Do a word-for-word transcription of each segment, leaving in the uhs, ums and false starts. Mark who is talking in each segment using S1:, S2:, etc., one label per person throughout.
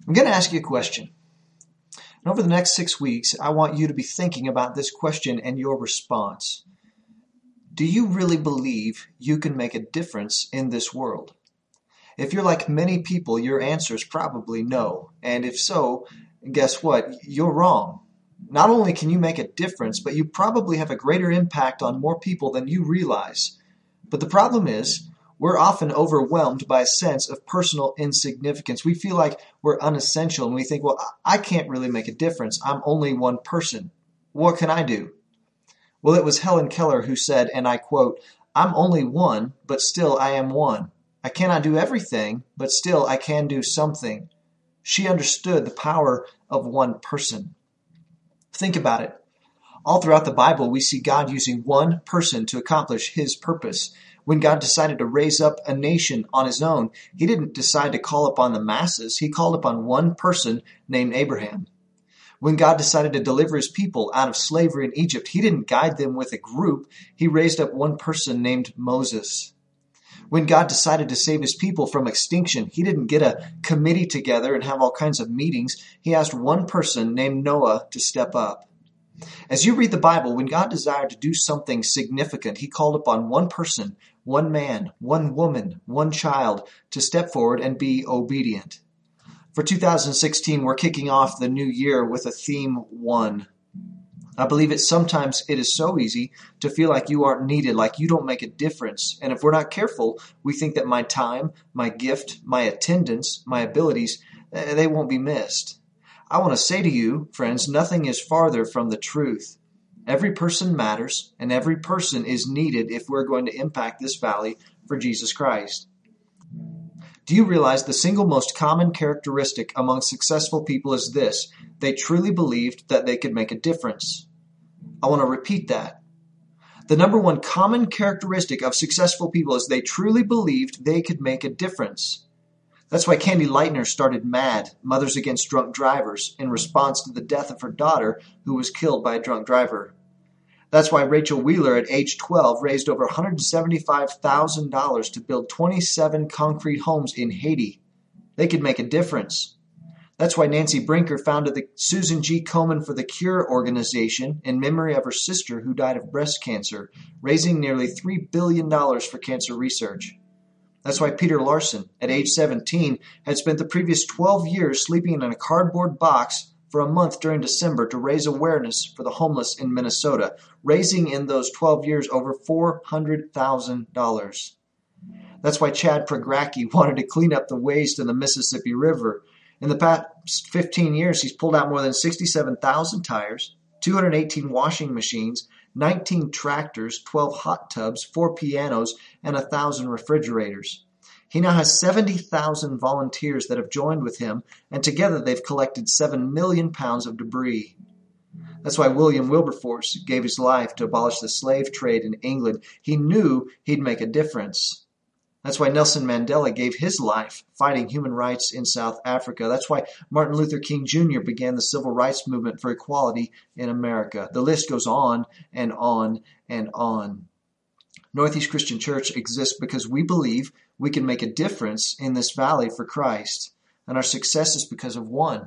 S1: I'm going to ask you a question. And over the next six weeks, I want you to be thinking about this question and your response. Do you really believe you can make a difference in this world? If you're like many people, your answer is probably no. And if so, guess what? You're wrong. Not only can you make a difference, but you probably have a greater impact on more people than you realize. But the problem is, we're often overwhelmed by a sense of personal insignificance. We feel like we're unessential and we think, well, I can't really make a difference. I'm only one person. What can I do? Well, it was Helen Keller who said, and I quote, "I'm only one, but still I am one. I cannot do everything, but still I can do something." She understood the power of one person. Think about it. All throughout the Bible, we see God using one person to accomplish his purpose. When God decided to raise up a nation on his own, he didn't decide to call upon the masses. He called upon one person named Abraham. When God decided to deliver his people out of slavery in Egypt, he didn't guide them with a group. He raised up one person named Moses. When God decided to save his people from extinction, he didn't get a committee together and have all kinds of meetings. He asked one person named Noah to step up. As you read the Bible, when God desired to do something significant, he called upon one person, one man, one woman, one child to step forward and be obedient. For two thousand sixteen, we're kicking off the new year with a theme, one. I believe it sometimes it is so easy to feel like you aren't needed, like you don't make a difference. And if we're not careful, we think that my time, my gift, my attendance, my abilities, they won't be missed. I want to say to you, friends, nothing is farther from the truth. Every person matters, and every person is needed if we're going to impact this valley for Jesus Christ. Do you realize the single most common characteristic among successful people is this? They truly believed that they could make a difference. I want to repeat that. The number one common characteristic of successful people is they truly believed they could make a difference. That's why Candy Lightner started MAD, Mothers Against Drunk Drivers, in response to the death of her daughter who was killed by a drunk driver. That's why Rachel Wheeler at age twelve raised over one hundred seventy-five thousand dollars to build twenty-seven concrete homes in Haiti. They could make a difference. That's why Nancy Brinker founded the Susan G. Komen for the Cure organization in memory of her sister who died of breast cancer, raising nearly three billion dollars for cancer research. That's why Peter Larson, at age seventeen, had spent the previous twelve years sleeping in a cardboard box for a month during December to raise awareness for the homeless in Minnesota, raising in those twelve years over four hundred thousand dollars. That's why Chad Progracki wanted to clean up the waste in the Mississippi River. In the past fifteen years, he's pulled out more than sixty-seven thousand tires, two hundred eighteen washing machines, nineteen tractors, twelve hot tubs, four pianos, and one thousand refrigerators. He now has seventy thousand volunteers that have joined with him, and together they've collected seven million pounds of debris. That's why William Wilberforce gave his life to abolish the slave trade in England. He knew he'd make a difference. That's why Nelson Mandela gave his life fighting human rights in South Africa. That's why Martin Luther King Junior began the civil rights movement for equality in America. The list goes on and on and on. Northeast Christian Church exists because we believe we can make a difference in this valley for Christ. And our success is because of one.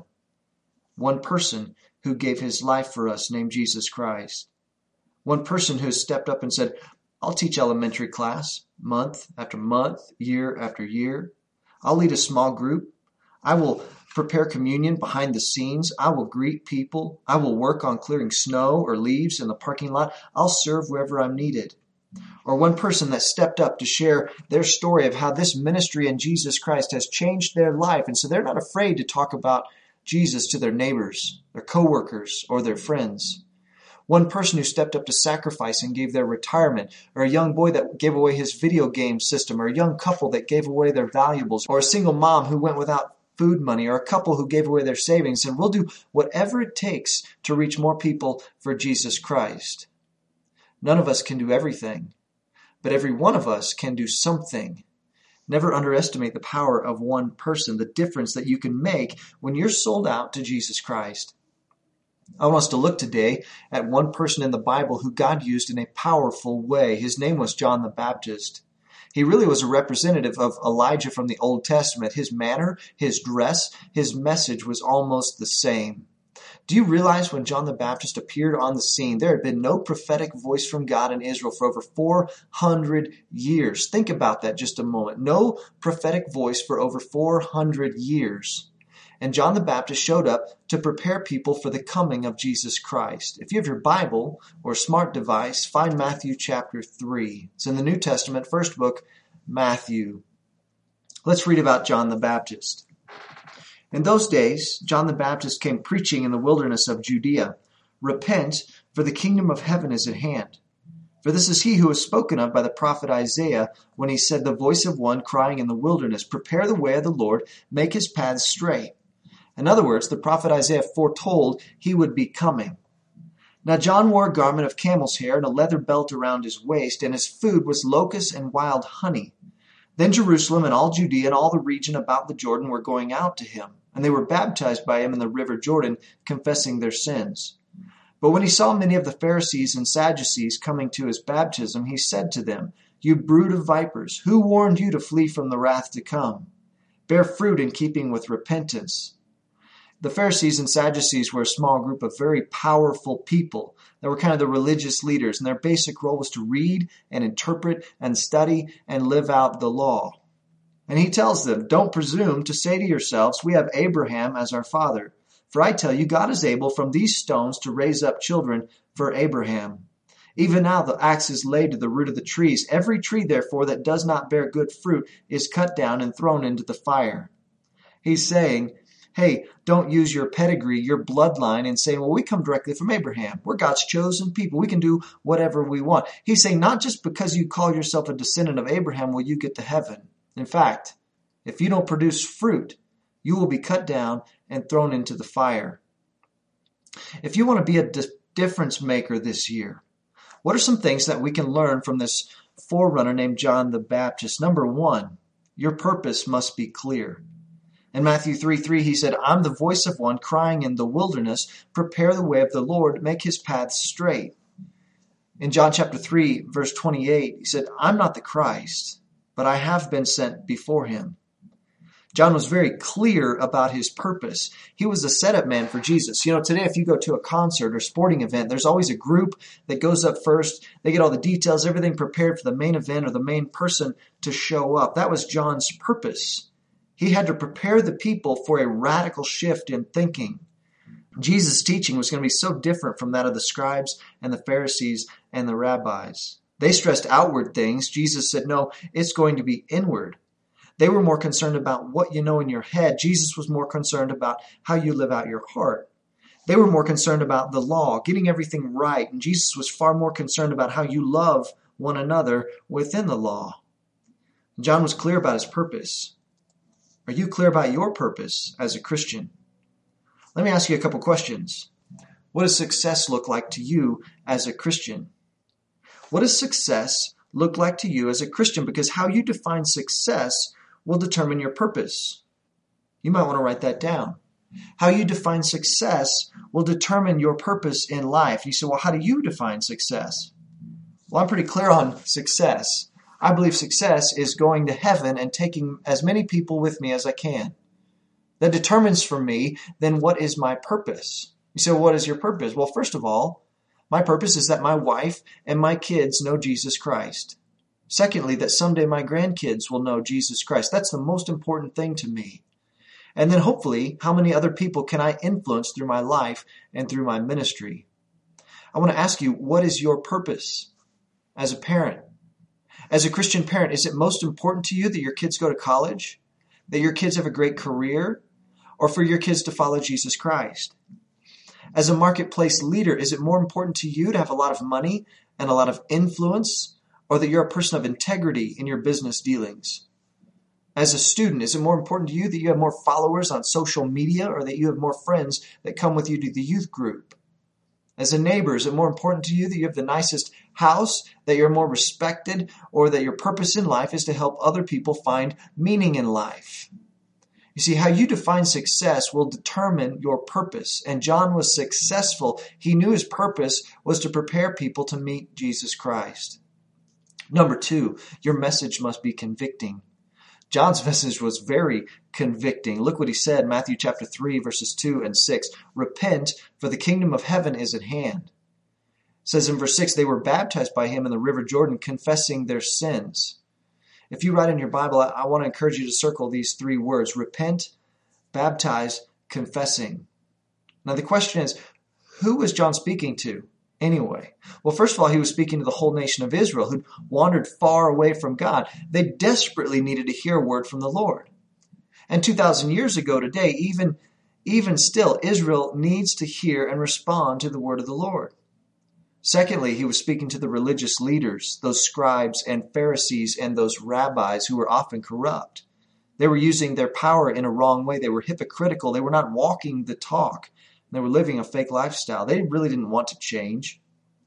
S1: One person who gave his life for us, named Jesus Christ. One person who has stepped up and said, I'll teach elementary class month after month, year after year. I'll lead a small group. I will prepare communion behind the scenes. I will greet people. I will work on clearing snow or leaves in the parking lot. I'll serve wherever I'm needed. Or one person that stepped up to share their story of how this ministry in Jesus Christ has changed their life. And so they're not afraid to talk about Jesus to their neighbors, their coworkers, or their friends. One person who stepped up to sacrifice and gave their retirement, or a young boy that gave away his video game system, or a young couple that gave away their valuables, or a single mom who went without food money, or a couple who gave away their savings, and we'll do whatever it takes to reach more people for Jesus Christ. None of us can do everything, but every one of us can do something. Never underestimate the power of one person, the difference that you can make when you're sold out to Jesus Christ. I want us to look today at one person in the Bible who God used in a powerful way. His name was John the Baptist. He really was a representative of Elijah from the Old Testament. His manner, his dress, his message was almost the same. Do you realize when John the Baptist appeared on the scene, there had been no prophetic voice from God in Israel for over four hundred years? Think about that just a moment. No prophetic voice for over four hundred years. And John the Baptist showed up to prepare people for the coming of Jesus Christ. If you have your Bible or smart device, find Matthew chapter three. It's in the New Testament, first book, Matthew. Let's read about John the Baptist. In those days, John the Baptist came preaching in the wilderness of Judea, "Repent, for the kingdom of heaven is at hand." For this is he who was spoken of by the prophet Isaiah when he said, "The voice of one crying in the wilderness, prepare the way of the Lord, make his paths straight." In other words, the prophet Isaiah foretold he would be coming. Now John wore a garment of camel's hair and a leather belt around his waist, and his food was locusts and wild honey. Then Jerusalem and all Judea and all the region about the Jordan were going out to him, and they were baptized by him in the river Jordan, confessing their sins. But when he saw many of the Pharisees and Sadducees coming to his baptism, he said to them, "You brood of vipers, who warned you to flee from the wrath to come? Bear fruit in keeping with repentance." The Pharisees and Sadducees were a small group of very powerful people that were kind of the religious leaders, and their basic role was to read and interpret and study and live out the law. And he tells them, "Don't presume to say to yourselves, 'We have Abraham as our father.' For I tell you, God is able from these stones to raise up children for Abraham. Even now the axe is laid to the root of the trees. Every tree, therefore, that does not bear good fruit is cut down and thrown into the fire." He's saying, hey, don't use your pedigree, your bloodline, and say, well, we come directly from Abraham. We're God's chosen people. We can do whatever we want. He's saying not just because you call yourself a descendant of Abraham will you get to heaven. In fact, if you don't produce fruit, you will be cut down and thrown into the fire. If you want to be a di- difference maker this year, what are some things that we can learn from this forerunner named John the Baptist? Number one, your purpose must be clear. In Matthew three three, he said, "I'm the voice of one crying in the wilderness, prepare the way of the Lord, make his paths straight." In John chapter three, verse twenty-eight, he said, "I'm not the Christ, but I have been sent before him." John was very clear about his purpose. He was a setup man for Jesus. You know, today if you go to a concert or sporting event, there's always a group that goes up first. They get all the details, everything prepared for the main event or the main person to show up. That was John's purpose. He had to prepare the people for a radical shift in thinking. Jesus' teaching was going to be so different from that of the scribes and the Pharisees and the rabbis. They stressed outward things. Jesus said, no, it's going to be inward. They were more concerned about what you know in your head. Jesus was more concerned about how you live out your heart. They were more concerned about the law, getting everything right. And Jesus was far more concerned about how you love one another within the law. John was clear about his purpose. Are you clear about your purpose as a Christian? Let me ask you a couple questions. What does success look like to you as a Christian? What does success look like to you as a Christian? Because how you define success will determine your purpose. You might want to write that down. How you define success will determine your purpose in life. You say, well, how do you define success? Well, I'm pretty clear on success. I believe success is going to heaven and taking as many people with me as I can. That determines for me then what is my purpose. You say, well, what is your purpose? Well, first of all, my purpose is that my wife and my kids know Jesus Christ. Secondly, that someday my grandkids will know Jesus Christ. That's the most important thing to me. And then hopefully, how many other people can I influence through my life and through my ministry? I want to ask you, what is your purpose as a parent? As a Christian parent, is it most important to you that your kids go to college, that your kids have a great career, or for your kids to follow Jesus Christ? As a marketplace leader, is it more important to you to have a lot of money and a lot of influence, or that you're a person of integrity in your business dealings? As a student, is it more important to you that you have more followers on social media, or that you have more friends that come with you to the youth group? As a neighbor, is it more important to you that you have the nicest house, that you're more respected, or that your purpose in life is to help other people find meaning in life? You see, how you define success will determine your purpose. And John was successful. He knew his purpose was to prepare people to meet Jesus Christ. Number two, your message must be convicting. John's message was very convicting. Look what he said, Matthew chapter three, verses two and six. Repent, for the kingdom of heaven is at hand. It says in verse six, they were baptized by him in the river Jordan, confessing their sins. If you write in your Bible, I, I want to encourage you to circle these three words: repent, baptize, confessing. Now the question is, who was John speaking to anyway? Well, first of all, he was speaking to the whole nation of Israel who'd wandered far away from God. They desperately needed to hear a word from the Lord. And two thousand years ago today, even, even still, Israel needs to hear and respond to the word of the Lord. Secondly, he was speaking to the religious leaders, those scribes and Pharisees and those rabbis who were often corrupt. They were using their power in a wrong way. They were hypocritical. They were not walking the talk. They were living a fake lifestyle. They really didn't want to change.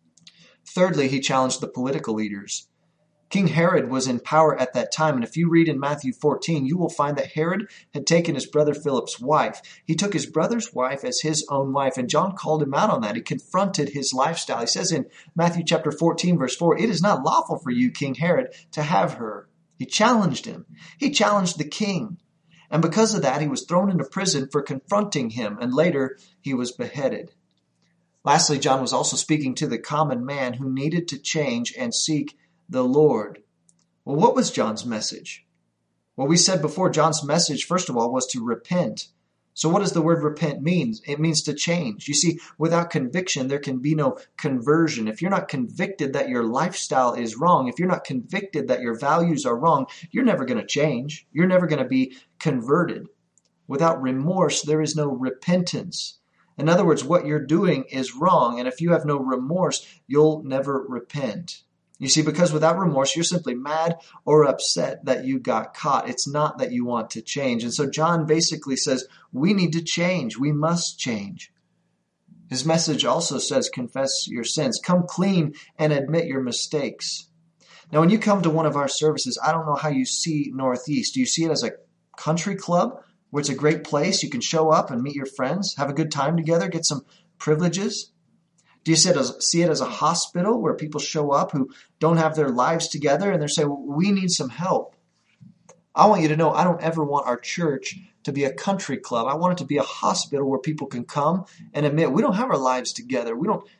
S1: Thirdly, he challenged the political leaders. King Herod was in power at that time, and if you read in Matthew fourteen, you will find that Herod had taken his brother Philip's wife. He took his brother's wife as his own wife, and John called him out on that. He confronted his lifestyle. He says in Matthew chapter fourteen, verse four, "It is not lawful for you, King Herod, to have her." He challenged him. He challenged the king. And because of that, he was thrown into prison for confronting him, and later he was beheaded. Lastly, John was also speaking to the common man who needed to change and seek the Lord. Well, what was John's message? Well, we said before, John's message, first of all, was to repent. So what does the word repent mean? It means to change. You see, without conviction, there can be no conversion. If you're not convicted that your lifestyle is wrong, if you're not convicted that your values are wrong, you're never going to change. You're never going to be converted. Without remorse, there is no repentance. In other words, what you're doing is wrong, and if you have no remorse, you'll never repent. You see, because without remorse, you're simply mad or upset that you got caught. It's not that you want to change. And so John basically says, we need to change. We must change. His message also says, confess your sins. Come clean and admit your mistakes. Now, when you come to one of our services, I don't know how you see Northeast. Do you see it as a country club where it's a great place? You can show up and meet your friends, have a good time together, get some privileges? Do you see it, as, see it as a hospital where people show up who don't have their lives together and they're saying, well, we need some help? I want you to know I don't ever want our church to be a country club. I want it to be a hospital where people can come and admit we don't have our lives together. We don't,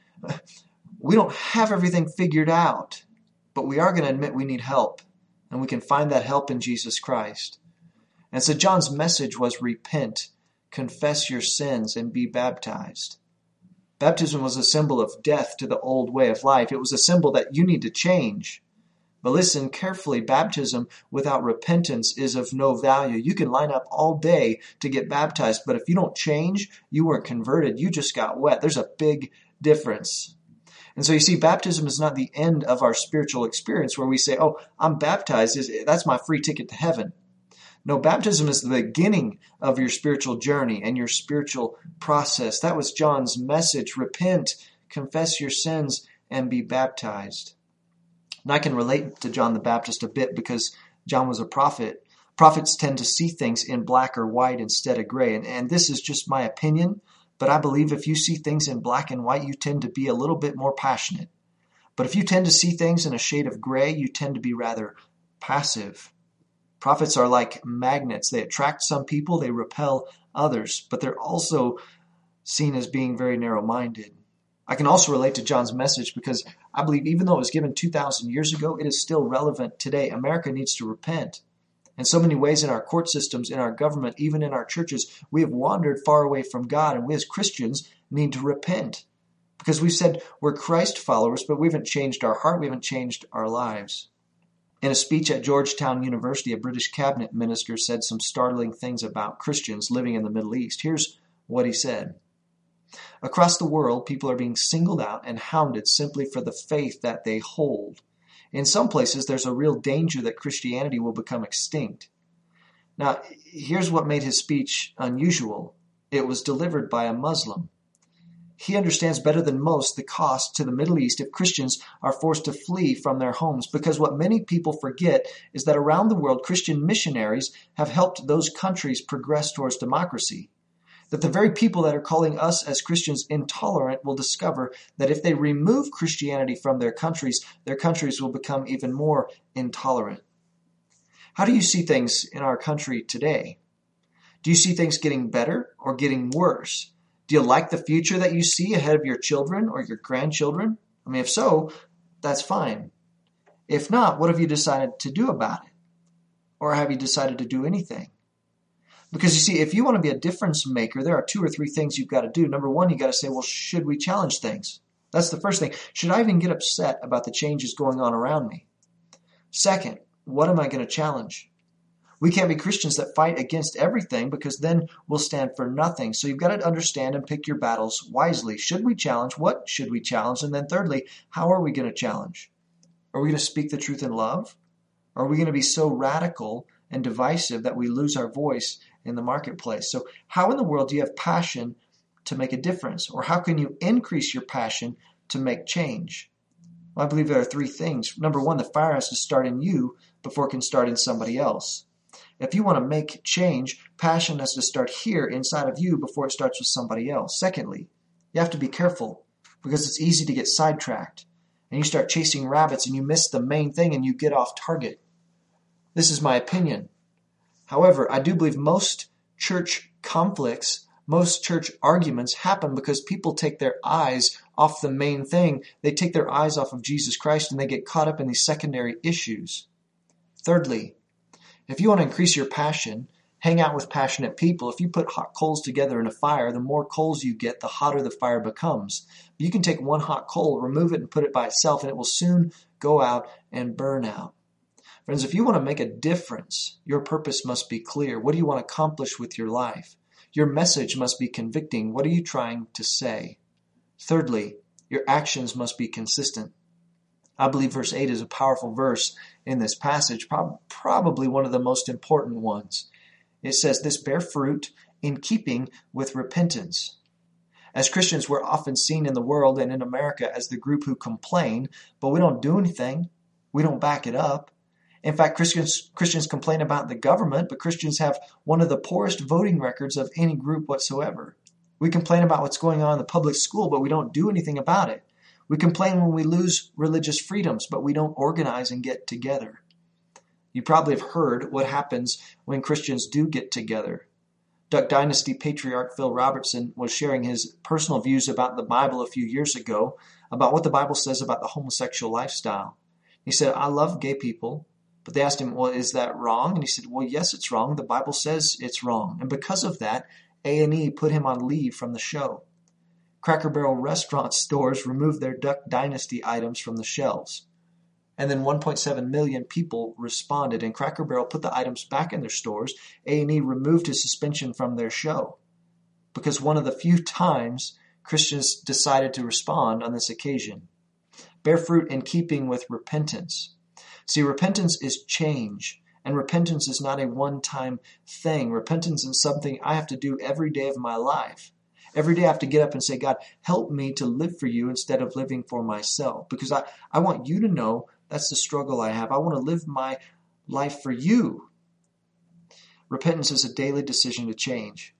S1: we don't have everything figured out, but we are going to admit we need help, and we can find that help in Jesus Christ. And so John's message was repent, confess your sins, and be baptized. Baptism was a symbol of death to the old way of life. It was a symbol that you need to change. But listen carefully, baptism without repentance is of no value. You can line up all day to get baptized, but if you don't change, you weren't converted. You just got wet. There's a big difference. And so you see, baptism is not the end of our spiritual experience where we say, oh, I'm baptized. That's my free ticket to heaven. No, baptism is the beginning of your spiritual journey and your spiritual process. That was John's message. Repent, confess your sins, and be baptized. And I can relate to John the Baptist a bit because John was a prophet. Prophets tend to see things in black or white instead of gray. And, and this is just my opinion, but I believe if you see things in black and white, you tend to be a little bit more passionate. But if you tend to see things in a shade of gray, you tend to be rather passive. Prophets are like magnets. They attract some people, they repel others, but they're also seen as being very narrow-minded. I can also relate to John's message because I believe even though it was given two thousand years ago, it is still relevant today. America needs to repent. In so many ways in our court systems, in our government, even in our churches, we have wandered far away from God, and we as Christians need to repent because we've said we're Christ followers, but we haven't changed our heart, we haven't changed our lives. In a speech at Georgetown University, a British cabinet minister said some startling things about Christians living in the Middle East. Here's what he said. Across the world, people are being singled out and hounded simply for the faith that they hold. In some places, there's a real danger that Christianity will become extinct. Now, here's what made his speech unusual. It was delivered by a Muslim. He understands better than most the cost to the Middle East if Christians are forced to flee from their homes, because what many people forget is that around the world, Christian missionaries have helped those countries progress towards democracy. That the very people that are calling us as Christians intolerant will discover that if they remove Christianity from their countries, their countries will become even more intolerant. How do you see things in our country today? Do you see things getting better or getting worse? Do you like the future that you see ahead of your children or your grandchildren? I mean, if so, that's fine. If not, what have you decided to do about it? Or have you decided to do anything? Because you see, if you want to be a difference maker, there are two or three things you've got to do. Number one, you got to say, well, should we challenge things? That's the first thing. Should I even get upset about the changes going on around me? Second, what am I going to challenge? We can't be Christians that fight against everything because then we'll stand for nothing. So you've got to understand and pick your battles wisely. Should we challenge? What should we challenge? And then thirdly, how are we going to challenge? Are we going to speak the truth in love? Or are we going to be so radical and divisive that we lose our voice in the marketplace? So how in the world do you have passion to make a difference? Or how can you increase your passion to make change? Well, I believe there are three things. Number one, the fire has to start in you before it can start in somebody else. If you want to make change, passion has to start here inside of you before it starts with somebody else. Secondly, you have to be careful because it's easy to get sidetracked and you start chasing rabbits and you miss the main thing and you get off target. This is my opinion. However, I do believe most church conflicts, most church arguments happen because people take their eyes off the main thing. They take their eyes off of Jesus Christ and they get caught up in these secondary issues. Thirdly, if you want to increase your passion, hang out with passionate people. If you put hot coals together in a fire, the more coals you get, the hotter the fire becomes. But you can take one hot coal, remove it, and put it by itself, and it will soon go out and burn out. Friends, if you want to make a difference, your purpose must be clear. What do you want to accomplish with your life? Your message must be convicting. What are you trying to say? Thirdly, your actions must be consistent. I believe verse eight is a powerful verse in this passage, prob- probably one of the most important ones. It says, this bear fruit in keeping with repentance. As Christians, we're often seen in the world and in America as the group who complain, but we don't do anything. We don't back it up. In fact, Christians, Christians complain about the government, but Christians have one of the poorest voting records of any group whatsoever. We complain about what's going on in the public school, but we don't do anything about it. We complain when we lose religious freedoms, but we don't organize and get together. You probably have heard what happens when Christians do get together. Duck Dynasty patriarch Phil Robertson was sharing his personal views about the Bible a few years ago, about what the Bible says about the homosexual lifestyle. He said, I love gay people. But they asked him, well, is that wrong? And he said, well, yes, it's wrong. The Bible says it's wrong. And because of that, A and E put him on leave from the show. Cracker Barrel restaurant stores removed their Duck Dynasty items from the shelves. And then one point seven million people responded, and Cracker Barrel put the items back in their stores. A and E removed his suspension from their show because one of the few times Christians decided to respond on this occasion. Bear fruit in keeping with repentance. See, repentance is change, and repentance is not a one-time thing. Repentance is something I have to do every day of my life. Every day I have to get up and say, God, help me to live for you instead of living for myself. Because I, I want you to know that's the struggle I have. I want to live my life for you. Repentance is a daily decision to change.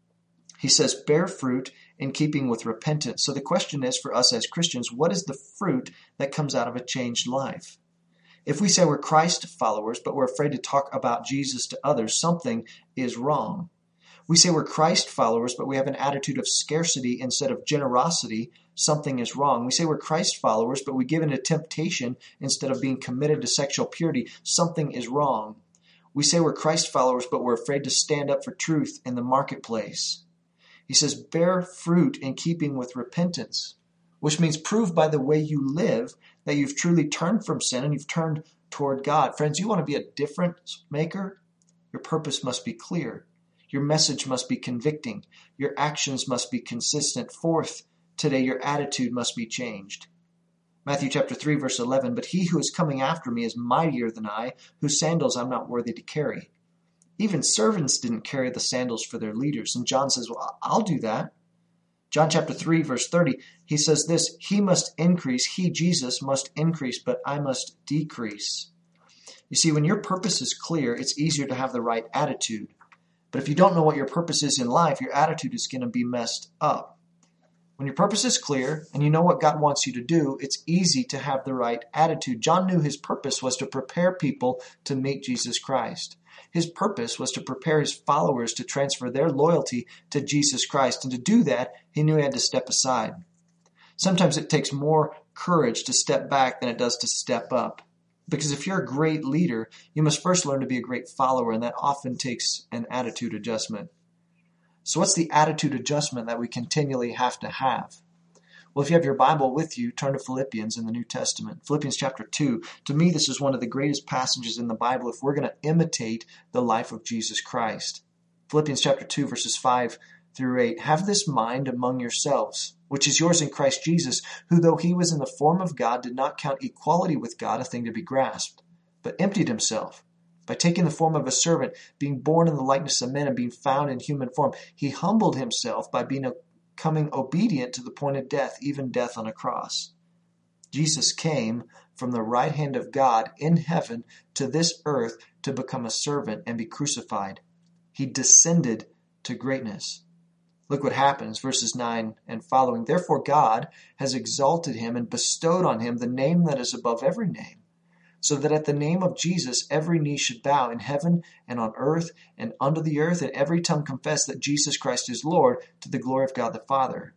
S1: He says, bear fruit in keeping with repentance. So the question is for us as Christians, what is the fruit that comes out of a changed life? If we say we're Christ followers, but we're afraid to talk about Jesus to others, something is wrong. We say we're Christ followers, but we have an attitude of scarcity instead of generosity, something is wrong. We say we're Christ followers, but we give in to temptation instead of being committed to sexual purity, something is wrong. We say we're Christ followers, but we're afraid to stand up for truth in the marketplace. He says, bear fruit in keeping with repentance, which means prove by the way you live that you've truly turned from sin and you've turned toward God. Friends, you want to be a difference maker? Your purpose must be clear. Your message must be convicting. Your actions must be consistent. Fourth, today your attitude must be changed. Matthew chapter three, verse eleven, but he who is coming after me is mightier than I, whose sandals I'm not worthy to carry. Even servants didn't carry the sandals for their leaders. And John says, well, I'll do that. John chapter three, verse thirty, he says this, he must increase, he, Jesus, must increase, but I must decrease. You see, when your purpose is clear, it's easier to have the right attitude. But if you don't know what your purpose is in life, your attitude is going to be messed up. When your purpose is clear and you know what God wants you to do, it's easy to have the right attitude. John knew his purpose was to prepare people to meet Jesus Christ. His purpose was to prepare his followers to transfer their loyalty to Jesus Christ. And to do that, he knew he had to step aside. Sometimes it takes more courage to step back than it does to step up. Because if you're a great leader, you must first learn to be a great follower, and that often takes an attitude adjustment. So what's the attitude adjustment that we continually have to have? Well, if you have your Bible with you, turn to Philippians in the New Testament. Philippians chapter two. To me, this is one of the greatest passages in the Bible if we're going to imitate the life of Jesus Christ. Philippians chapter two, verses five through eight. Have this mind among yourselves, which is yours in Christ Jesus, who though he was in the form of God, did not count equality with God a thing to be grasped, but emptied himself. By taking the form of a servant, being born in the likeness of men, and being found in human form, he humbled himself by being becoming obedient to the point of death, even death on a cross. Jesus came from the right hand of God in heaven to this earth to become a servant and be crucified. He descended to greatness. Look what happens, verses nine and following. Therefore God has exalted him and bestowed on him the name that is above every name, so that at the name of Jesus every knee should bow in heaven and on earth and under the earth, and every tongue confess that Jesus Christ is Lord, to the glory of God the Father.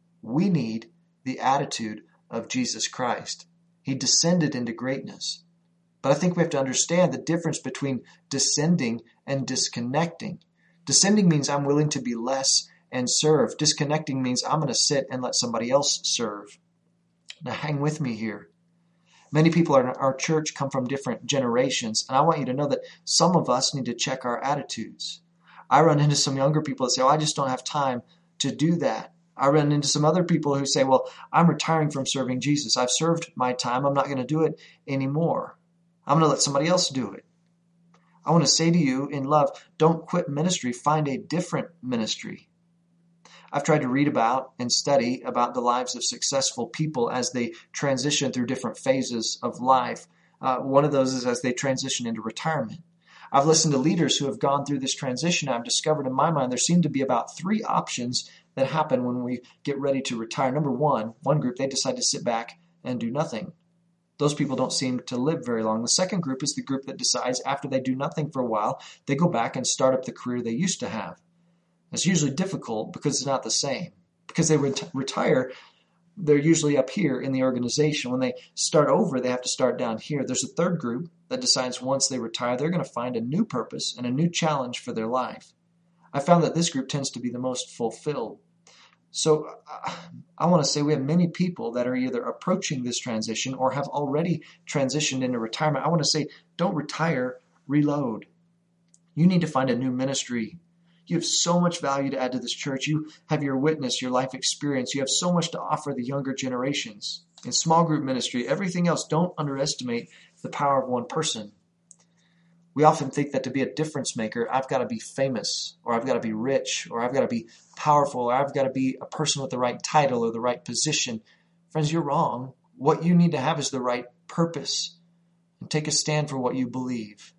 S1: We need the attitude of Jesus Christ. He descended into greatness. But I think we have to understand the difference between descending and disconnecting. Descending means I'm willing to be less and serve. Disconnecting means I'm going to sit and let somebody else serve. Now hang with me here. Many people in our church come from different generations, and I want you to know that some of us need to check our attitudes. I run into some younger people that say, oh, I just don't have time to do that. I run into some other people who say, well, I'm retiring from serving Jesus. I've served my time. I'm not going to do it anymore. I'm going to let somebody else do it. I want to say to you in love, don't quit ministry. Find a different ministry. I've tried to read about and study about the lives of successful people as they transition through different phases of life. Uh, one of those is as they transition into retirement. I've listened to leaders who have gone through this transition. I've discovered in my mind there seem to be about three options that happen when we get ready to retire. Number one, one group, they decide to sit back and do nothing. Those people don't seem to live very long. The second group is the group that decides after they do nothing for a while, they go back and start up the career they used to have. It's usually difficult because it's not the same. Because they ret- retire, they're usually up here in the organization. When they start over, they have to start down here. There's a third group that decides once they retire, they're going to find a new purpose and a new challenge for their life. I found that this group tends to be the most fulfilled. So uh, I want to say we have many people that are either approaching this transition or have already transitioned into retirement. I want to say, don't retire, reload. You need to find a new ministry. You have so much value to add to this church. You have your witness, your life experience. You have so much to offer the younger generations. In small group ministry, everything else, don't underestimate the power of one person. We often think that to be a difference maker, I've got to be famous, or I've got to be rich, or I've got to be powerful, or I've got to be a person with the right title or the right position. Friends, you're wrong. What you need to have is the right purpose. And take a stand for what you believe.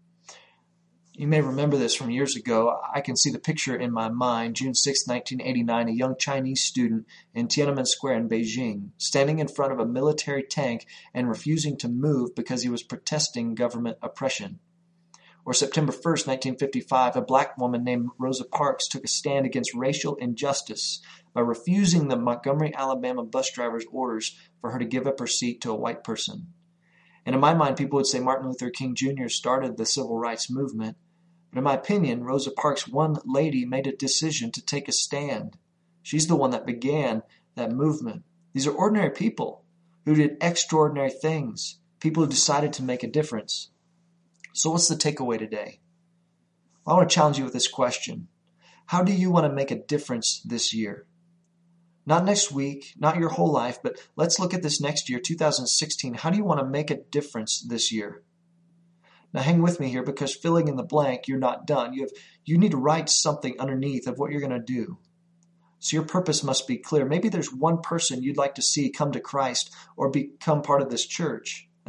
S1: You may remember this from years ago. I can see the picture in my mind. June sixth, nineteen eighty-nine, a young Chinese student in Tiananmen Square in Beijing, standing in front of a military tank and refusing to move because he was protesting government oppression. Or September first, nineteen fifty-five, a black woman named Rosa Parks took a stand against racial injustice by refusing the Montgomery, Alabama bus driver's orders for her to give up her seat to a white person. And in my mind, people would say Martin Luther King Junior started the civil rights movement. But in my opinion, Rosa Parks, one lady, made a decision to take a stand. She's the one that began that movement. These are ordinary people who did extraordinary things, people who decided to make a difference. So what's the takeaway today? I want to challenge you with this question. How do you want to make a difference this year? Not next week, not your whole life, but let's look at this next year, two thousand sixteen. How do you want to make a difference this year? Now hang with me here, because filling in the blank, you're not done. You have, you need to write something underneath of what you're going to do. So your purpose must be clear. Maybe there's one person you'd like to see come to Christ or become part of this church.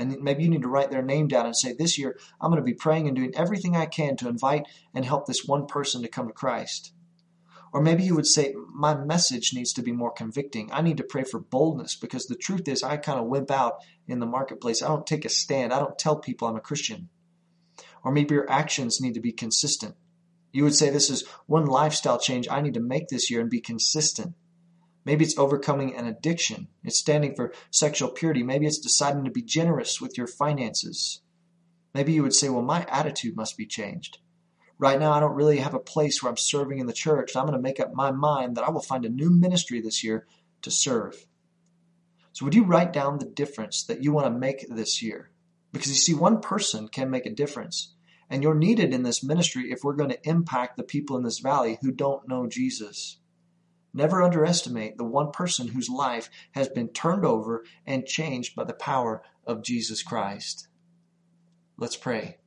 S1: And maybe you need to write their name down and say, this year, I'm going to be praying and doing everything I can to invite and help this one person to come to Christ. Or maybe you would say, my message needs to be more convicting. I need to pray for boldness because the truth is I kind of wimp out in the marketplace. I don't take a stand. I don't tell people I'm a Christian. Or maybe your actions need to be consistent. You would say, this is one lifestyle change I need to make this year and be consistent. Maybe it's overcoming an addiction. It's standing for sexual purity. Maybe it's deciding to be generous with your finances. Maybe you would say, well, my attitude must be changed. Right now, I don't really have a place where I'm serving in the church. I'm going to make up my mind that I will find a new ministry this year to serve. So would you write down the difference that you want to make this year? Because you see, one person can make a difference. And you're needed in this ministry if we're going to impact the people in this valley who don't know Jesus. Never underestimate the one person whose life has been turned over and changed by the power of Jesus Christ. Let's pray.